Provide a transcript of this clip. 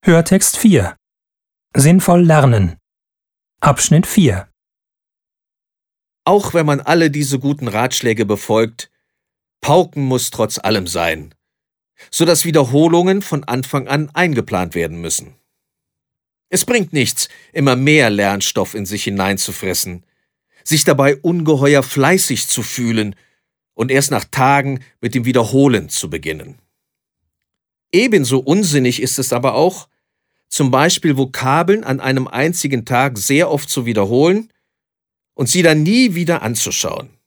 Hörtext 4. Sinnvoll lernen. Abschnitt 4. Auch wenn man alle diese guten Ratschläge befolgt, Pauken muss trotz allem sein, sodass Wiederholungen von Anfang an eingeplant werden müssen. Es bringt nichts, immer mehr Lernstoff in sich hineinzufressen, sich dabei ungeheuer fleißig zu fühlen und erst nach Tagen mit dem Wiederholen zu beginnen. Ebenso unsinnig ist es aber auch, zum Beispiel Vokabeln an einem einzigen Tag sehr oft zu wiederholen und sie dann nie wieder anzuschauen.